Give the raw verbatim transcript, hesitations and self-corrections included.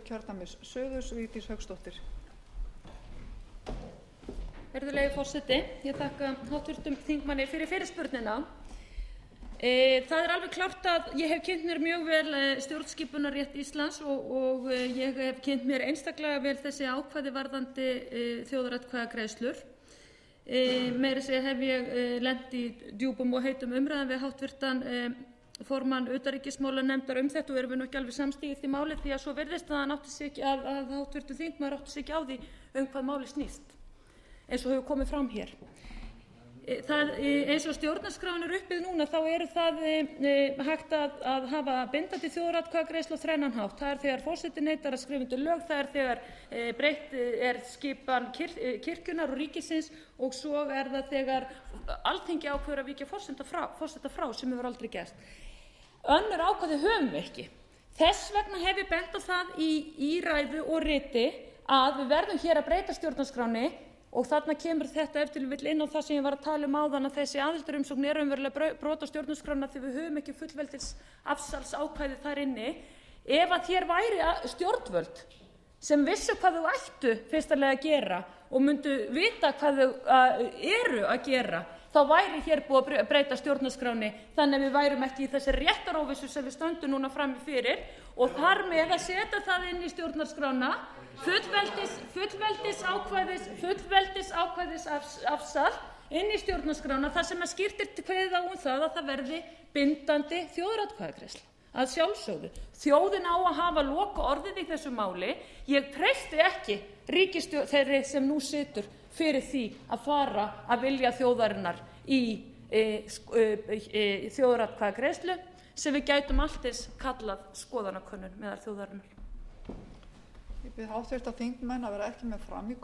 Suðurkjördæmis suðurs Vigdís Hauksdóttir. Virðulegi forseti, ég þakka háttvirtum þingmanni fyrir fyrirspurnina. Það er alveg klárt að ég hef kynnt mér mjög vel stjórnskipunarrétt Íslands og, og ég hef kynnt mér einstaklega vel þessi ákvæði varðandi þjóðaratkvæðagreiðslur. Meira að segja hef ég lent í djúpum og heitum umræðum við háttvirtan formann utanríkismálanefndar um þetta og erum við nú ekki alveg samstíga í því máli því að svo virðist að, hann átti sig ekki, að, að háttvirtur þingmaður átti sig ekki á því um hvað máli snýst eins og hefur komið fram hér. Það, eins og stjórnarskráin er uppbyggð núna þá eru það e, hægt að, að hafa bindandi þjóðaratkvæðagreiðslu á þrennan hátt. Það er þegar forseti neitar að skrifa undir lög, það er þegar e, breytt er skipan kyr, kirkjunnar og ríkisins og svo er það þegar Alþingi ákveður að víkja forseta frá, forseta frá sem hefur aldrei gerst. Önnur ákvæði höfum við ekki. Þess vegna hef ég bent á það í, í ræðu og riti að við verðum hér að breyta stjórnarskránni. Og þarna kemur þetta ef til vill inn á það sem ég var að tala um áðan að þessi aðildarumsókn er raunverulega brot á stjórnarskrána því við höfum ekki fullveldis afsalsákvæði þar inni. Ef að hér væri stjórnvöld sem vissu hvað þau ættu fyrstulega að gera og myndu vita hvað þau eru að gera, þá væri hér búið að breyta stjórnarskráni þannig að við værum ekki í þessi réttaróvissu sem við stöndum núna frammi fyrir og þar með að setja það inn í stjórnarskrána fullveldis, fullveldis ákvæðis, fullveldis ákvæðis afsal inn í stjórnarskrána þar sem að skýrt er kveðið á um það að það verði bindandi þjóðaratkvæðagreiðsla. Að sjálfsögðu. Þjóðin á að hafa lokaorðið í þessu máli. Ég treysti ekki ríkisstjórn þeirri sem nú situr fyrir því að fara að vilja þjóðarinnar í e, e, e, þjóðaratkvæðagreiðslu sem við gætum alltis kallað skoðanakönnun meðal þjóðarinnar. Ég bið háttvirta þingmenn að vera ekki með fram í